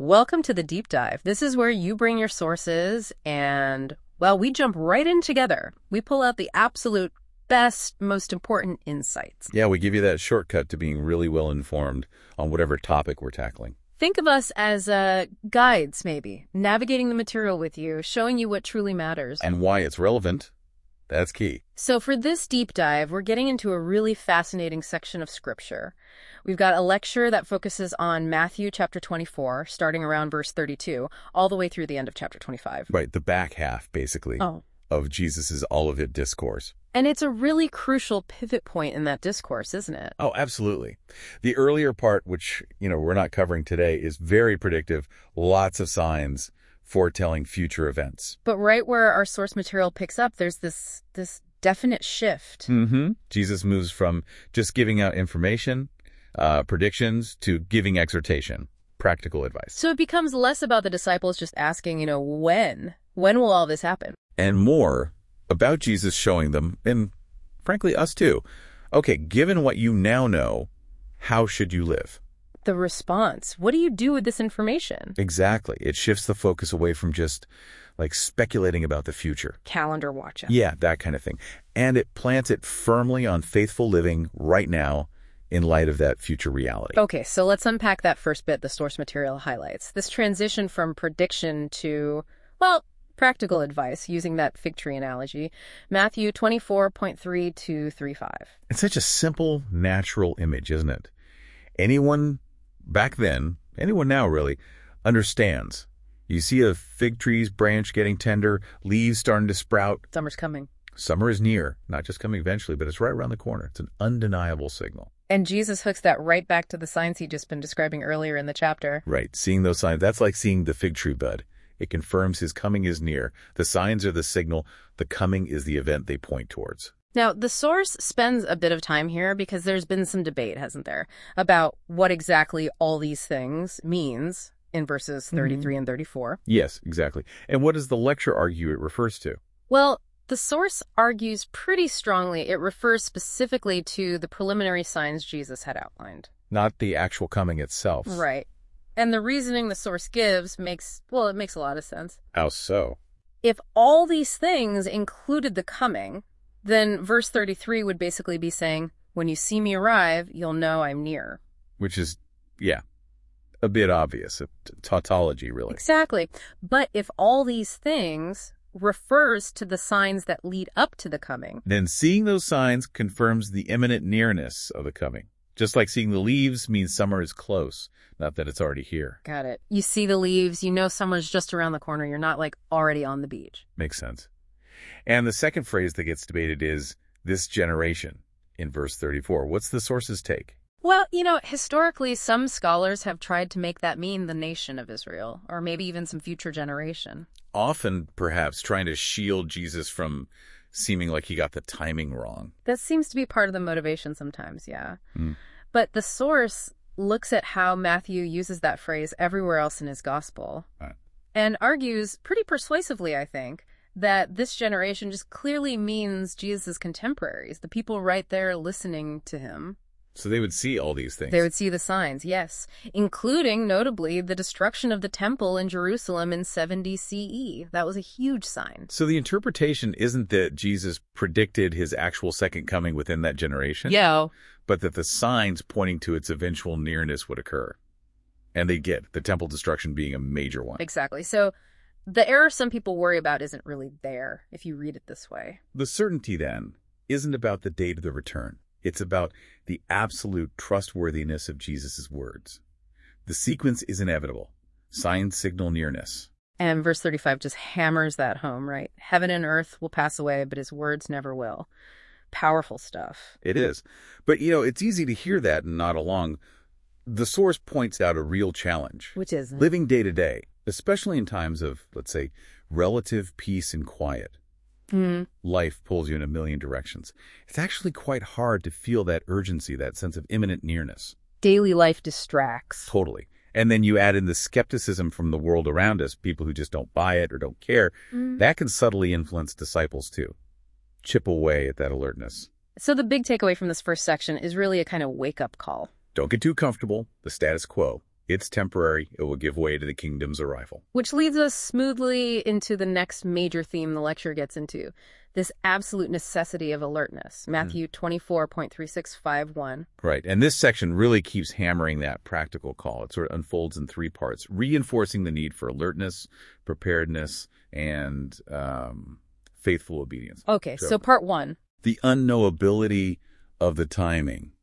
Welcome to the Deep Dive. This is where you bring your sources and, well, we jump right in together. We pull out the absolute best, most important insights. Yeah, we give you that shortcut to being really well informed on whatever topic we're tackling. Think of us as guides, maybe, navigating the material with you, showing you what truly matters. And why it's relevant. That's key. So for this deep dive, we're getting into a really fascinating section of Scripture. We've got a lecture that focuses on Matthew chapter 24, starting around verse 32, all the way through the end of chapter 25. Right, the back half, basically, of Jesus' Olivet Discourse. And it's a really crucial pivot point in that discourse, isn't it? Oh, absolutely. The earlier part, which, we're not covering today, is very predictive, lots of signs foretelling future events. But right where our source material picks up, there's this definite shift. Jesus moves from just giving out information, predictions, to giving exhortation, practical advice. So it becomes less about the disciples just asking, when? When will all this happen? And more about Jesus showing them, and frankly us too, okay, given what you now know, how should you live? The response. What do you do with this information? Exactly. It shifts the focus away from just speculating about the future. Calendar watching. Yeah, that kind of thing. And it plants it firmly on faithful living right now in light of that future reality. Okay, so let's unpack that first bit the source material highlights. This transition from prediction to, practical advice, using that fig tree analogy. Matthew 24.3 to 3:5. It's such a simple, natural image, isn't it? Anyone back then, anyone now really, understands. You see a fig tree's branch getting tender, leaves starting to sprout. Summer's coming. Summer is near, not just coming eventually, but it's right around the corner. It's an undeniable signal. And Jesus hooks that right back to the signs he'd just been describing earlier in the chapter. Right, seeing those signs, that's like seeing the fig tree bud. It confirms his coming is near. The signs are the signal. The coming is the event they point towards. Now, the source spends a bit of time here because there's been some debate, hasn't there, about what exactly all these things means in verses 33 and 34. Yes, exactly. And what does the lecture argue it refers to? Well, the source argues pretty strongly it refers specifically to the preliminary signs Jesus had outlined. Not the actual coming itself. Right. And the reasoning the source gives makes a lot of sense. How so? If all these things included the coming, then verse 33 would basically be saying, when you see me arrive, you'll know I'm near. Which is, a bit obvious. A tautology, really. Exactly. But if all these things refers to the signs that lead up to the coming, then seeing those signs confirms the imminent nearness of the coming. Just like seeing the leaves means summer is close, not that it's already here. Got it. You see the leaves, you know summer's just around the corner. You're not already on the beach. Makes sense. And the second phrase that gets debated is this generation in verse 34. What's the source's take? Well, historically, some scholars have tried to make that mean the nation of Israel, or maybe even some future generation. Often, perhaps, trying to shield Jesus from seeming like he got the timing wrong. That seems to be part of the motivation sometimes, yeah. But the source looks at how Matthew uses that phrase everywhere else in his gospel, and argues pretty persuasively, I think, that this generation just clearly means Jesus' contemporaries, the people right there listening to him. So they would see all these things. They would see the signs, yes, including, notably, the destruction of the temple in Jerusalem in 70 CE. That was a huge sign. So the interpretation isn't that Jesus predicted his actual second coming within that generation, but that the signs pointing to its eventual nearness would occur. And they get the temple destruction being a major one. Exactly. So the error some people worry about isn't really there, if you read it this way. The certainty, then, isn't about the date of the return. It's about the absolute trustworthiness of Jesus' words. The sequence is inevitable. Signs signal nearness. And verse 35 just hammers that home, right? Heaven and earth will pass away, but his words never will. Powerful stuff. It is. But, it's easy to hear that and nod along. The source points out a real challenge. Which is? Living day to day, especially in times of, let's say, relative peace and quiet. Life pulls you in a million directions. It's actually quite hard to feel that urgency, that sense of imminent nearness. Daily life distracts. Totally. And then you add in the skepticism from the world around us, people who just don't buy it or don't care. That can subtly influence disciples too. Chip away at that alertness. So the big takeaway from this first section is really a kind of wake-up call. Don't get too comfortable. The status quo It's temporary. It will give way to the kingdom's arrival. Which leads us smoothly into the next major theme the lecture gets into, this absolute necessity of alertness, Matthew 24.3651. Right, and this section really keeps hammering that practical call. It sort of unfolds in three parts, reinforcing the need for alertness, preparedness, and faithful obedience. Okay, so part one. The unknowability of the timing.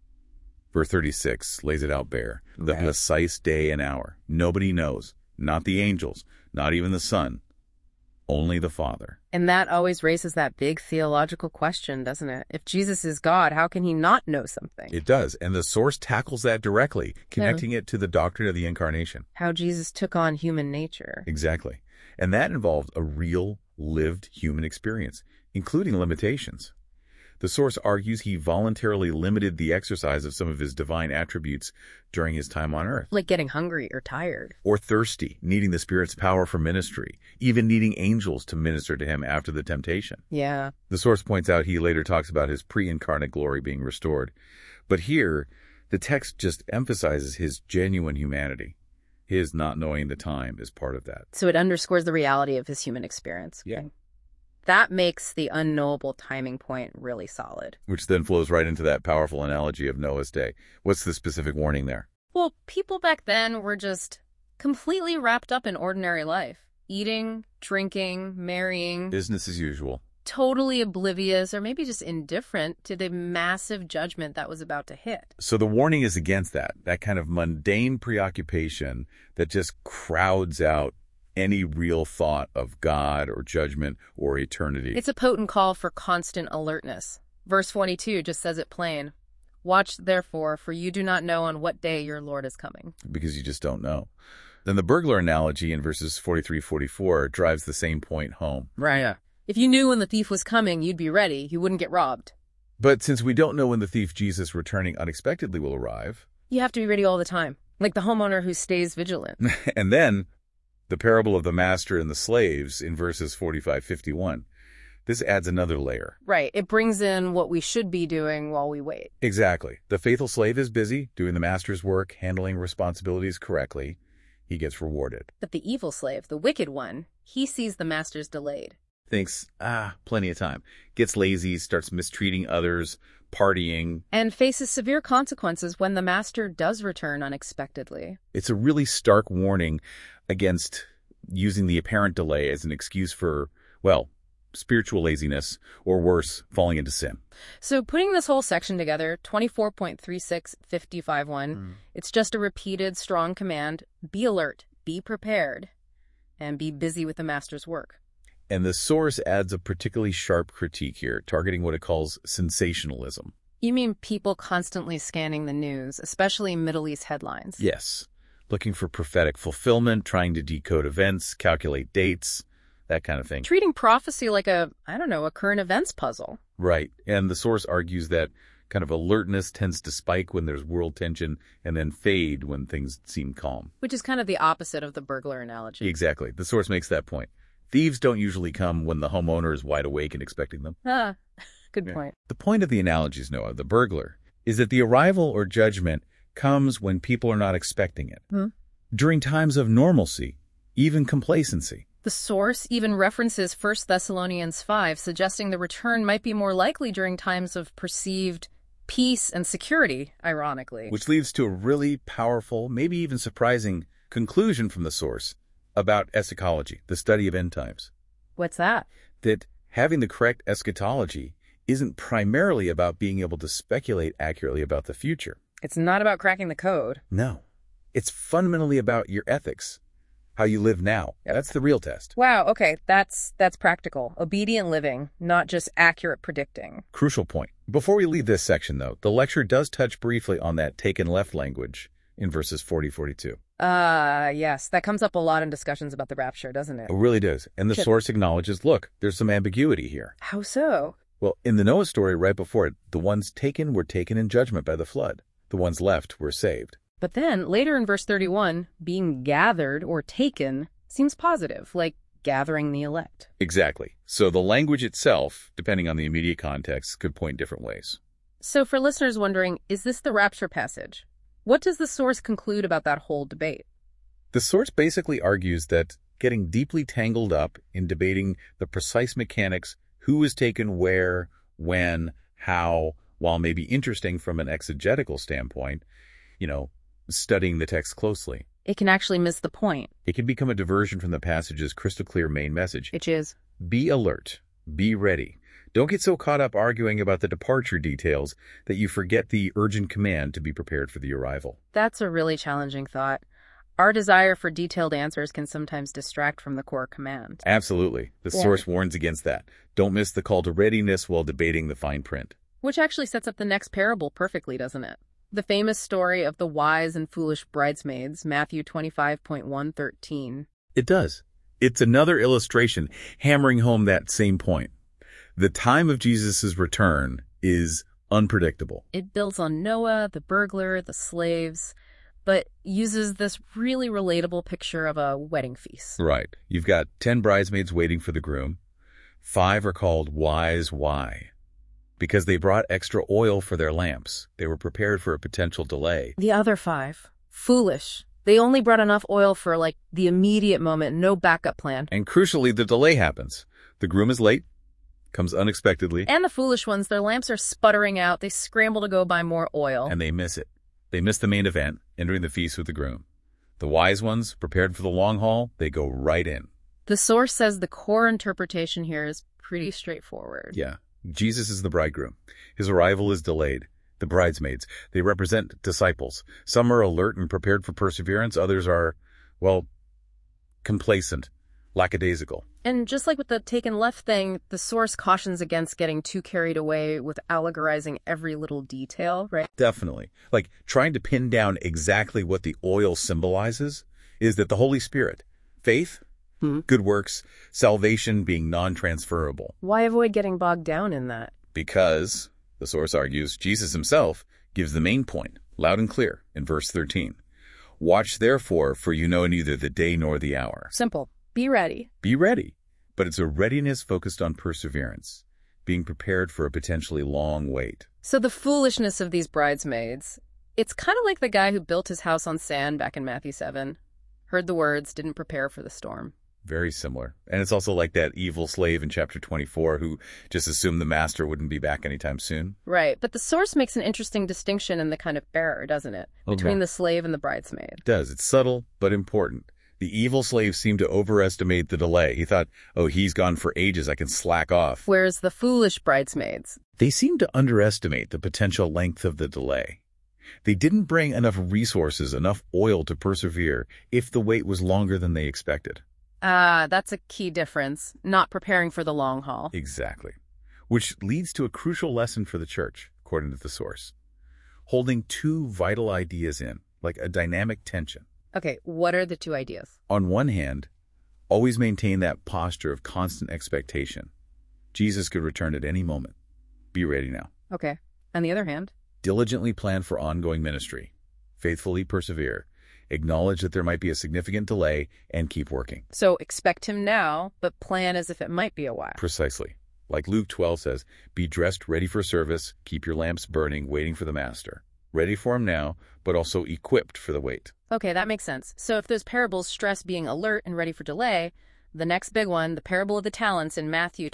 Verse 36 lays it out bare. The precise day and hour. Nobody knows. Not the angels. Not even the Son. Only the Father. And that always raises that big theological question, doesn't it? If Jesus is God, how can he not know something? It does. And the source tackles that directly, connecting it to the doctrine of the Incarnation. How Jesus took on human nature. Exactly. And that involved a real, lived human experience, including limitations. The source argues he voluntarily limited the exercise of some of his divine attributes during his time on earth. Like getting hungry or tired. Or thirsty, needing the Spirit's power for ministry, even needing angels to minister to him after the temptation. Yeah. The source points out he later talks about his pre-incarnate glory being restored. But here, the text just emphasizes his genuine humanity. His not knowing the time is part of that. So it underscores the reality of his human experience. Yeah. That makes the unknowable timing point really solid. Which then flows right into that powerful analogy of Noah's day. What's the specific warning there? Well, people back then were just completely wrapped up in ordinary life. Eating, drinking, marrying. Business as usual. Totally oblivious or maybe just indifferent to the massive judgment that was about to hit. So the warning is against that kind of mundane preoccupation that just crowds out any real thought of God or judgment or eternity. It's a potent call for constant alertness. Verse 22 just says it plain. Watch, therefore, for you do not know on what day your Lord is coming. Because you just don't know. Then the burglar analogy in verses 43-44 drives the same point home. Right. Yeah. If you knew when the thief was coming, you'd be ready. You wouldn't get robbed. But since we don't know when the thief Jesus returning unexpectedly will arrive... You have to be ready all the time, like the homeowner who stays vigilant. And then the parable of the master and the slaves in verses 45-51. This adds another layer. Right. It brings in what we should be doing while we wait. Exactly. The faithful slave is busy, doing the master's work, handling responsibilities correctly. He gets rewarded. But the evil slave, the wicked one, he sees the master's delayed. Thinks, plenty of time. Gets lazy, starts mistreating others, partying. And faces severe consequences when the master does return unexpectedly. It's a really stark warning against using the apparent delay as an excuse for, spiritual laziness, or worse, falling into sin. So putting this whole section together, 24.3655.1, it's just a repeated strong command, be alert, be prepared, and be busy with the master's work. And the source adds a particularly sharp critique here, targeting what it calls sensationalism. You mean people constantly scanning the news, especially Middle East headlines? Yes. Looking for prophetic fulfillment, trying to decode events, calculate dates, that kind of thing. Treating prophecy like a current events puzzle. Right. And the source argues that kind of alertness tends to spike when there's world tension and then fade when things seem calm. Which is kind of the opposite of the burglar analogy. Exactly. The source makes that point. Thieves don't usually come when the homeowner is wide awake and expecting them. Good point. The point of the analogies, Noah, the burglar, is that the arrival or judgment comes when people are not expecting it. During times of normalcy, even complacency. The source even references 1 Thessalonians 5, suggesting the return might be more likely during times of perceived peace and security, ironically. Which leads to a really powerful, maybe even surprising conclusion from the source about eschatology, the study of end times. What's that? That having the correct eschatology isn't primarily about being able to speculate accurately about the future. It's not about cracking the code. No. It's fundamentally about your ethics, how you live now. Yep. That's the real test. Wow, okay, that's practical. Obedient living, not just accurate predicting. Crucial point. Before we leave this section, though, the lecture does touch briefly on that taken left language in verses 40-42. Yes, that comes up a lot in discussions about the rapture, doesn't it? It really does. And the source acknowledges, look, there's some ambiguity here. How so? Well, in the Noah story right before it, the ones taken were taken in judgment by the flood. The ones left were saved. But then, later in verse 31, being gathered or taken seems positive, like gathering the elect. Exactly. So the language itself, depending on the immediate context, could point different ways. So for listeners wondering, is this the rapture passage? What does the source conclude about that whole debate? The source basically argues that getting deeply tangled up in debating the precise mechanics, who is taken where, when, how, while maybe interesting from an exegetical standpoint, studying the text closely. It can actually miss the point. It can become a diversion from the passage's crystal clear main message. Which is? Be alert. Be ready. Don't get so caught up arguing about the departure details that you forget the urgent command to be prepared for the arrival. That's a really challenging thought. Our desire for detailed answers can sometimes distract from the core command. Absolutely. The source warns against that. Don't miss the call to readiness while debating the fine print. Which actually sets up the next parable perfectly, doesn't it? The famous story of the wise and foolish bridesmaids, Matthew 25.113. It does. It's another illustration hammering home that same point. The time of Jesus' return is unpredictable. It builds on Noah, the burglar, the slaves, but uses this really relatable picture of a wedding feast. Right. You've got 10 bridesmaids waiting for the groom. 5 are called wise. Why? Because they brought extra oil for their lamps. They were prepared for a potential delay. The other 5, foolish. They only brought enough oil for, the immediate moment, no backup plan. And crucially, the delay happens. The groom is late, comes unexpectedly. And the foolish ones, their lamps are sputtering out. They scramble to go buy more oil. And they miss it. They miss the main event, entering the feast with the groom. The wise ones, prepared for the long haul, they go right in. The source says the core interpretation here is pretty straightforward. Yeah. Jesus is the bridegroom. His arrival is delayed. The bridesmaids, they represent disciples. Some are alert and prepared for perseverance. Others are, complacent, lackadaisical. And just like with the taken left thing, the source cautions against getting too carried away with allegorizing every little detail, right? Definitely. Trying to pin down exactly what the oil symbolizes is that the Holy Spirit, faith, good works, salvation being non-transferable. Why avoid getting bogged down in that? Because, the source argues, Jesus himself gives the main point, loud and clear, in verse 13. Watch therefore, for you know neither the day nor the hour. Simple. Be ready. Be ready. But it's a readiness focused on perseverance, being prepared for a potentially long wait. So the foolishness of these bridesmaids, it's kind of like the guy who built his house on sand back in Matthew 7. Heard the words, didn't prepare for the storm. Very similar. And it's also like that evil slave in chapter 24 who just assumed the master wouldn't be back anytime soon. Right. But the source makes an interesting distinction in the kind of error, doesn't it? Between the slave and the bridesmaid. It does. It's subtle, but important. The evil slave seemed to overestimate the delay. He thought, he's gone for ages, I can slack off. Whereas the foolish bridesmaids, they seemed to underestimate the potential length of the delay. They didn't bring enough resources, enough oil to persevere if the wait was longer than they expected. That's a key difference. Not preparing for the long haul. Exactly. Which leads to a crucial lesson for the church, according to the source. Holding two vital ideas in, like a dynamic tension. Okay, what are the two ideas? On one hand, always maintain that posture of constant expectation. Jesus could return at any moment. Be ready now. Okay. On the other hand? Diligently plan for ongoing ministry. Faithfully persevere. Acknowledge that there might be a significant delay and keep working. So expect him now, but plan as if it might be a while. Precisely. Like Luke 12 says, be dressed ready for service, keep your lamps burning, waiting for the master. Ready for him now, but also equipped for the wait. Okay, that makes sense. So if those parables stress being alert and ready for delay, the next big one, the parable of the talents in Matthew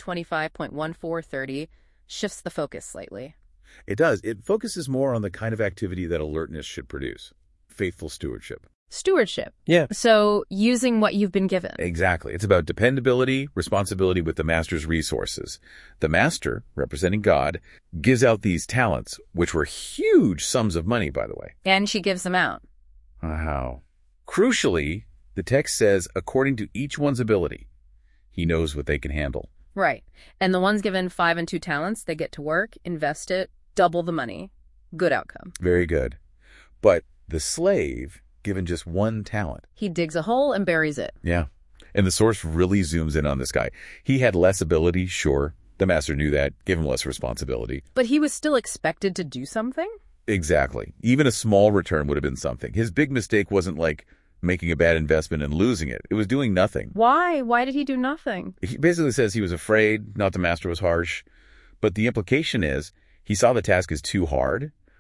25.1430, shifts the focus slightly. It does. It focuses more on the kind of activity that alertness should produce. Faithful stewardship. Stewardship. Yeah. So using what you've been given. Exactly. It's about dependability, responsibility with the master's resources. The master, representing God, gives out these talents, which were huge sums of money, by the way. And she gives them out. How? Crucially, the text says, according to each one's ability, he knows what they can handle. Right. And the ones given 5 and 2 talents, they get to work, invest it, double the money. Good outcome. Very good. But the slave, given just 1 talent. He digs a hole and buries it. Yeah. And the source really zooms in on this guy. He had less ability, sure. The master knew that, gave him less responsibility. But he was still expected to do something? Exactly. Even a small return would have been something. His big mistake wasn't like making a bad investment and losing it. It was doing nothing. Why? Why did he do nothing? He basically says he was afraid, not the master was harsh. But the implication is he saw the task as too hard,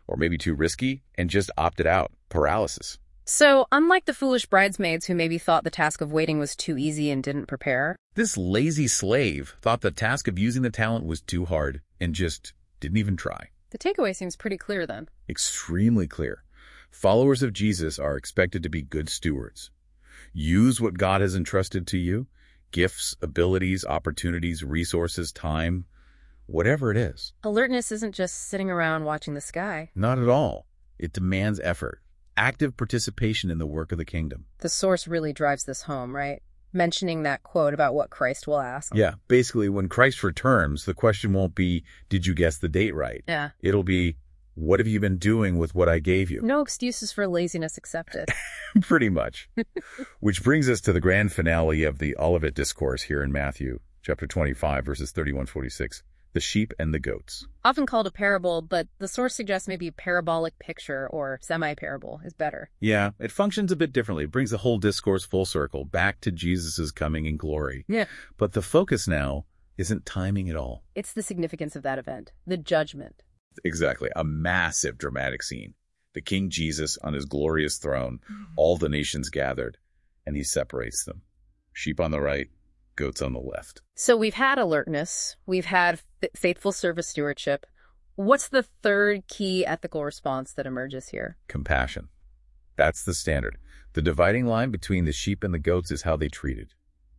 or maybe too risky, and just opted out. Paralysis. So, unlike the foolish bridesmaids who maybe thought the task of waiting was too easy and didn't prepare, this lazy slave thought the task of using the talent was too hard and just didn't even try. The takeaway seems pretty clear then. Extremely clear. Followers of Jesus are expected to be good stewards. Use what God has entrusted to you, gifts, abilities, opportunities, resources, time, whatever it is. Alertness isn't just sitting around watching the sky. Not at all. It demands effort, active participation in the work of the kingdom. The source really drives this home, right? Mentioning that quote about what Christ will ask. Yeah, basically, when Christ returns, the question won't be, did you guess the date right? Yeah. It'll be, what have you been doing with what I gave you? No excuses for laziness accepted. Pretty much. Which brings us to the grand finale of the Olivet Discourse here in Matthew, chapter 25, verses 31-46. The sheep and the goats. Often called a parable, but the source suggests maybe parabolic picture or semi-parable is better. Yeah, it functions a bit differently. It brings the whole discourse full circle back to Jesus' coming in glory. Yeah. But the focus now isn't timing at all. It's the significance of that event, the judgment. Exactly. A massive dramatic scene. The King Jesus on his glorious throne, all the nations gathered, and he separates them. Sheep on the right, goats on the left. So we've had alertness, we've had faithful service stewardship. What's the third key ethical response that emerges here? Compassion. That's the standard. The dividing line between the sheep and the goats is how they treated.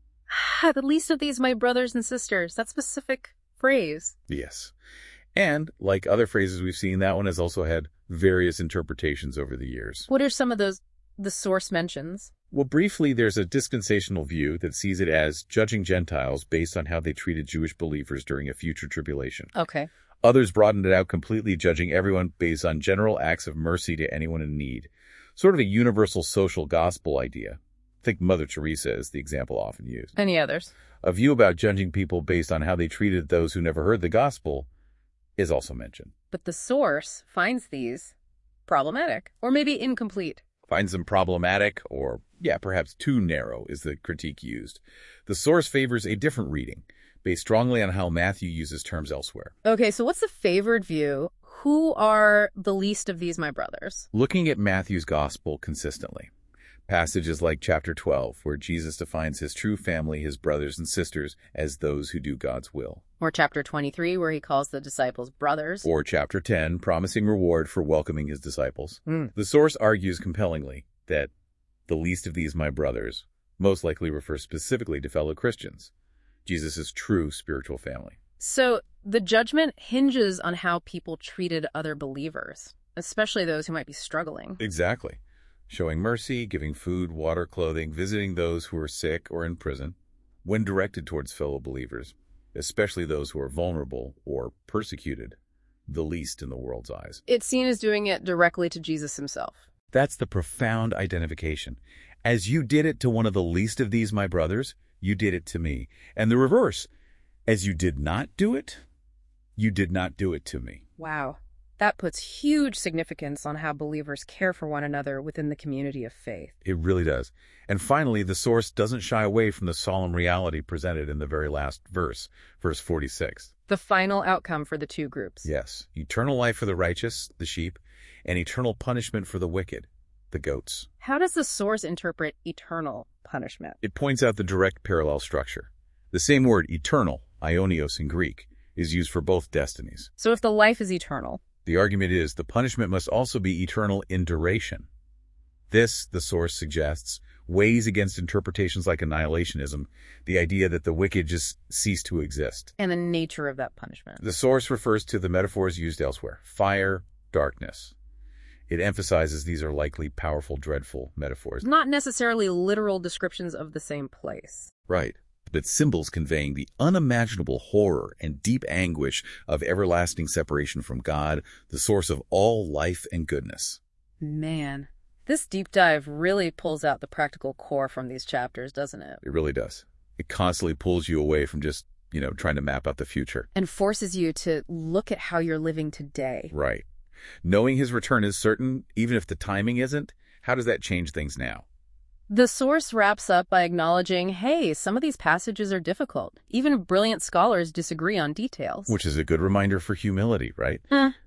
The least of these, my brothers and sisters. That specific phrase. Yes. And like other phrases we've seen, that one has also had various interpretations over the years. What are some of those the source mentions? Well, briefly, there's a dispensational view that sees it as judging Gentiles based on how they treated Jewish believers during a future tribulation. Okay. Others broadened it out completely, judging everyone based on general acts of mercy to anyone in need. Sort of a universal social gospel idea. I think Mother Teresa is the example often used. Any others? A view about judging people based on how they treated those who never heard the gospel is also mentioned. But the source finds these problematic, or maybe incomplete. Finds them problematic, or, perhaps too narrow is the critique used. The source favors a different reading, based strongly on how Matthew uses terms elsewhere. Okay, so what's the favored view? Who are the least of these, my brothers? Looking at Matthew's gospel consistently. Passages like chapter 12, where Jesus defines his true family, his brothers and sisters, as those who do God's will. Or chapter 23, where he calls the disciples brothers. Or chapter 10, promising reward for welcoming his disciples. The source argues compellingly that the least of these, my brothers, most likely refers specifically to fellow Christians, Jesus' true spiritual family. So the judgment hinges on how people treated other believers, especially those who might be struggling. Exactly. Showing mercy, giving food, water, clothing, visiting those who are sick or in prison, when directed towards fellow believers, especially those who are vulnerable or persecuted, the least in the world's eyes. It's seen as doing it directly to Jesus himself. That's the profound identification. As you did it to one of the least of these, my brothers, you did it to me. And the reverse, as you did not do it, you did not do it to me. Wow. That puts huge significance on how believers care for one another within the community of faith. It really does. And finally, the source doesn't shy away from the solemn reality presented in the very last verse, verse 46. The final outcome for the two groups. Yes. Eternal life for the righteous, the sheep, and eternal punishment for the wicked, the goats. How does the source interpret eternal punishment? It points out the direct parallel structure. The same word, eternal, aionios in Greek, is used for both destinies. So if the life is eternal, the argument is the punishment must also be eternal in duration. This, the source suggests, weighs against interpretations like annihilationism, the idea that the wicked just cease to exist. And the nature of that punishment. The source refers to the metaphors used elsewhere, fire, darkness. It emphasizes these are likely powerful, dreadful metaphors. Not necessarily literal descriptions of the same place. Right. But symbols conveying the unimaginable horror and deep anguish of everlasting separation from God, the source of all life and goodness. Man, this deep dive really pulls out the practical core from these chapters, doesn't it? It really does. It constantly pulls you away from just, trying to map out the future. And forces you to look at how you're living today. Right. Knowing his return is certain, even if the timing isn't, how does that change things now? The source wraps up by acknowledging, hey, some of these passages are difficult. Even brilliant scholars disagree on details. Which is a good reminder for humility, right?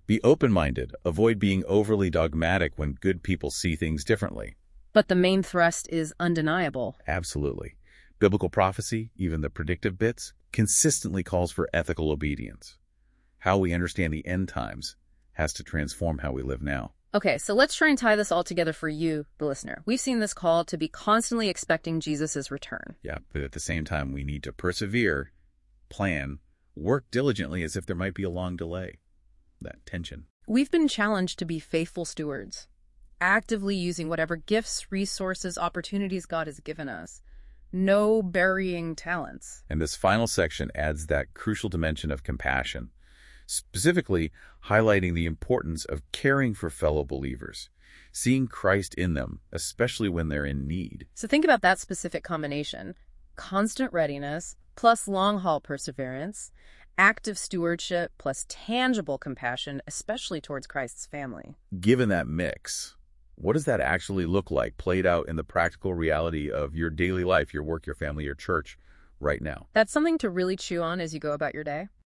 Be open-minded. Avoid being overly dogmatic when good people see things differently. But the main thrust is undeniable. Absolutely. Biblical prophecy, even the predictive bits, consistently calls for ethical obedience. How we understand the end times has to transform how we live now. Okay, so let's try and tie this all together for you, the listener. We've seen this call to be constantly expecting Jesus' return. Yeah, but at the same time, we need to persevere, plan, work diligently as if there might be a long delay. That tension. We've been challenged to be faithful stewards, actively using whatever gifts, resources, opportunities God has given us. No burying talents. And this final section adds that crucial dimension of compassion, specifically highlighting the importance of caring for fellow believers, seeing Christ in them, especially when they're in need. So think about that specific combination. Constant readiness plus long-haul perseverance, active stewardship plus tangible compassion, especially towards Christ's family. Given that mix, what does that actually look like played out in the practical reality of your daily life, your work, your family, your church right now? That's something to really chew on as you go about your day.